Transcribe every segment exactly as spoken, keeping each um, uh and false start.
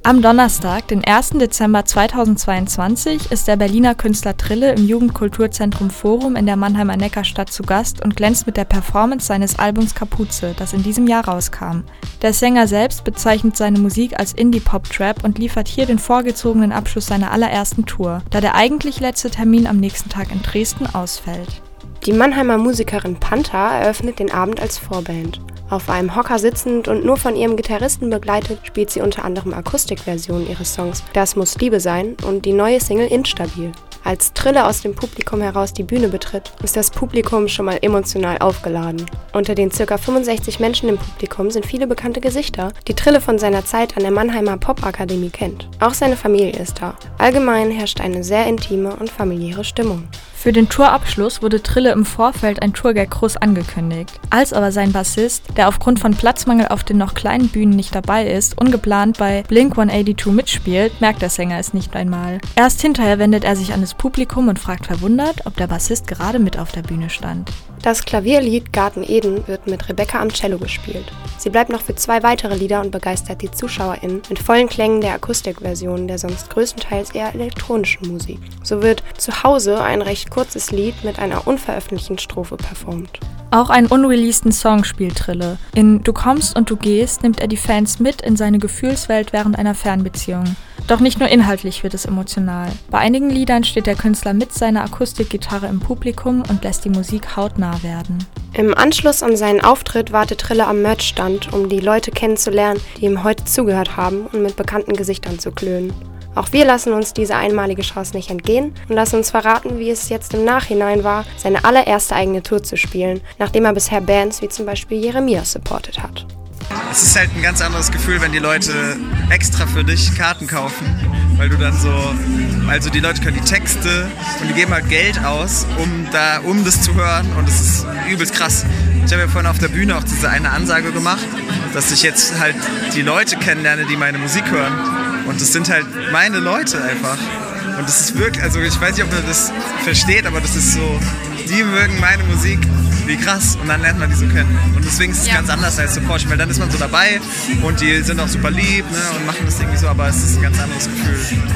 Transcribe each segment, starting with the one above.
Am Donnerstag, den ersten Dezember zweitausendzweiundzwanzig, ist der Berliner Künstler Trille im Jugendkulturzentrum Forum in der Mannheimer Neckarstadt zu Gast und glänzt mit der Performance seines Albums Kapuze, das in diesem Jahr rauskam. Der Sänger selbst bezeichnet seine Musik als Indie-Pop-Trap und liefert hier den vorgezogenen Abschluss seiner allerersten Tour, da der eigentlich letzte Termin am nächsten Tag in Dresden ausfällt. Die Mannheimer Musikerin Panther eröffnet den Abend als Vorband. Auf einem Hocker sitzend und nur von ihrem Gitarristen begleitet, spielt sie unter anderem Akustikversionen ihres Songs Das muss Liebe sein und die neue Single Instabil. Als Trille aus dem Publikum heraus die Bühne betritt, ist das Publikum schon mal emotional aufgeladen. Unter den ca. fünfundsechzig Menschen im Publikum sind viele bekannte Gesichter, die Trille von seiner Zeit an der Mannheimer Popakademie kennt. Auch seine Familie ist da. Allgemein herrscht eine sehr intime und familiäre Stimmung. Für den Tourabschluss wurde Trille im Vorfeld ein Tourgag groß angekündigt. Als aber sein Bassist, der aufgrund von Platzmangel auf den noch kleinen Bühnen nicht dabei ist, ungeplant bei Blink hundertzweiundachtzig mitspielt, merkt der Sänger es nicht einmal. Erst hinterher wendet er sich an das Publikum und fragt verwundert, ob der Bassist gerade mit auf der Bühne stand. Das Klavierlied Garten Eden wird mit Rebecca am Cello gespielt. Sie bleibt noch für zwei weitere Lieder und begeistert die ZuschauerInnen mit vollen Klängen der Akustikversion der sonst größtenteils eher elektronischen Musik. So wird Zu Hause ein recht kurzes Lied mit einer unveröffentlichten Strophe performt. Auch einen unreleaseden Song spielt Trille. In Du kommst und du gehst nimmt er die Fans mit in seine Gefühlswelt während einer Fernbeziehung. Doch nicht nur inhaltlich wird es emotional. Bei einigen Liedern steht der Künstler mit seiner Akustikgitarre im Publikum und lässt die Musik hautnah werden. Im Anschluss an seinen Auftritt wartet Trille am Merchstand, um die Leute kennenzulernen, die ihm heute zugehört haben und mit bekannten Gesichtern zu klönen. Auch wir lassen uns diese einmalige Chance nicht entgehen und lassen uns verraten, wie es jetzt im Nachhinein war, seine allererste eigene Tour zu spielen, nachdem er bisher Bands wie zum Beispiel Jeremias supportet hat. Es ist halt ein ganz anderes Gefühl, wenn die Leute extra für dich Karten kaufen, weil du dann so, also die Leute können die Texte und die geben halt Geld aus, um da, um das zu hören, und es ist übelst krass. Ich habe ja vorhin auf der Bühne auch diese eine Ansage gemacht, dass ich jetzt halt die Leute kennenlerne, die meine Musik hören, und das sind halt meine Leute einfach. Und das ist wirklich, also ich weiß nicht, ob man das versteht, aber das ist so, die mögen meine Musik, wie krass, und dann lernt man die so kennen. Und deswegen ist es ja ganz anders als Support, weil dann ist man so dabei und die sind auch super lieb, ne, und machen das irgendwie so, aber es ist ein ganz anderes Gefühl.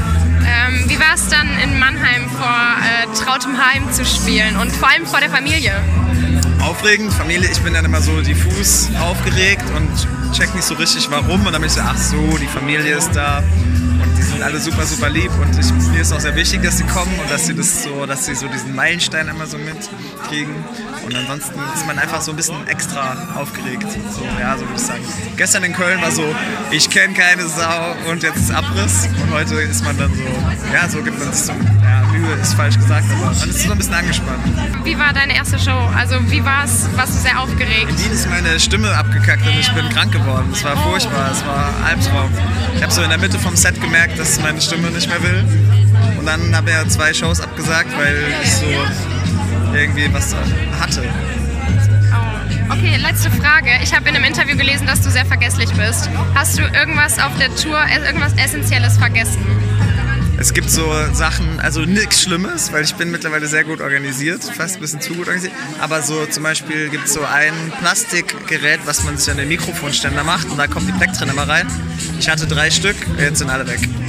Ähm, wie war es dann in Mannheim vor äh, trautem Heim zu spielen und vor allem vor der Familie? Aufregend, Familie, ich bin dann immer so diffus aufgeregt und check nicht so richtig warum, und dann bin ich so, ach so, die Familie ist da. Und die sind alle super, super lieb, und ich, mir ist auch sehr wichtig, dass sie kommen und dass sie das so, dass sie so diesen Meilenstein immer so mitkriegen. Und ansonsten ist man einfach so ein bisschen extra aufgeregt. So, ja, so würde ich sagen. Gestern in Köln war so, ich kenne keine Sau und jetzt ist Abriss. Und heute ist man dann so, ja, so gibt man sich so, ja, Mühe ist falsch gesagt, aber man ist so ein bisschen angespannt. Wie war deine erste Show? Also wie war es? Warst du sehr aufgeregt? In Wien ist meine Stimme abgekackt und ich bin krank geworden. Es war furchtbar, es war ein Albtraum. Ich habe so in der Mitte vom Set gemerkt, dass meine Stimme nicht mehr will. Und dann habe ich ja zwei Shows abgesagt, weil ich so irgendwie was hatte. Oh. Okay, letzte Frage. Ich habe in einem Interview gelesen, dass du sehr vergesslich bist. Hast du irgendwas auf der Tour, irgendwas Essentielles vergessen? Es gibt so Sachen, also nichts Schlimmes, weil ich bin mittlerweile sehr gut organisiert, fast ein bisschen zu gut organisiert. Aber so zum Beispiel gibt es so ein Plastikgerät, was man sich an den Mikrofonständer macht, und da kommt die Plektren immer rein. Ich hatte drei Stück, jetzt sind alle weg.